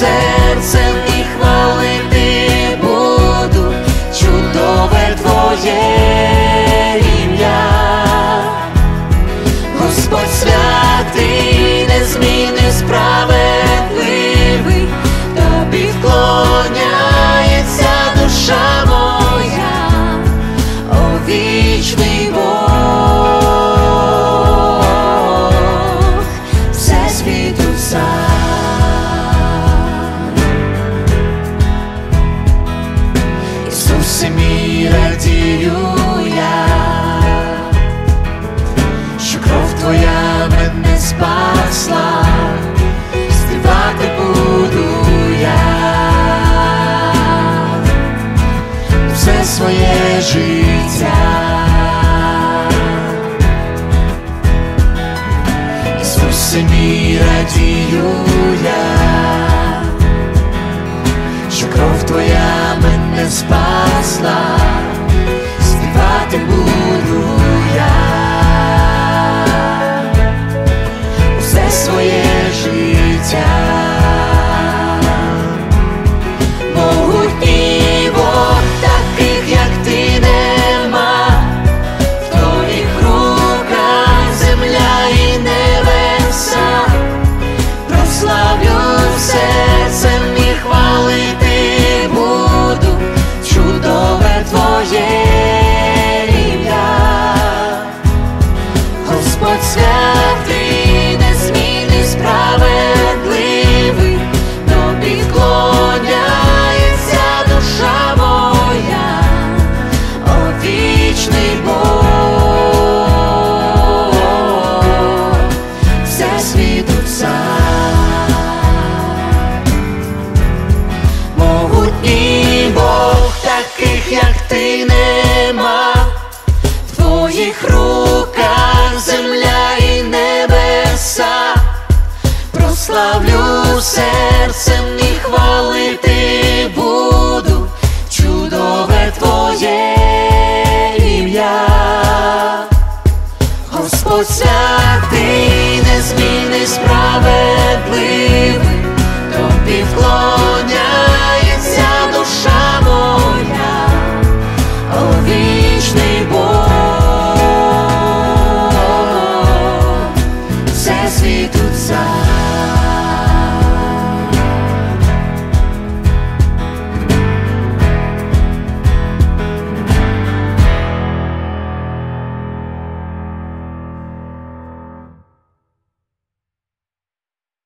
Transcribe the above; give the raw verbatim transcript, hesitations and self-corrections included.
серцем і хвалити буду чудове Твоє ім'я. Господь святий, незмінний, справедливий, Тобі вклоняється душа моя, о вічний Бог, всесвіту цар. Ісусе мій, радію я, що кров Твоя мене спасла, співати буду я все своє життя. Ісусе мій, радію я, що кров Твоя мене спасла, співати буду я все своє життя. Могутній Бог, таких як Ти нема, в Твоїх руках земля і небеса. Прославлю серцем і хвалити буду чудове Твоє ім'я. Господь святий, незмінний, справедливий, Тобі вклоняється душа моя, о вічний Бог, всесвіту цар. Могутній Бог, таких як Ти нема, в Твоїх руках земля і небеса. Прославлю серцем і хвалити буду чудове Твоє ім'я. Господь святий, незмінний, справедливий, Тобі вклоняється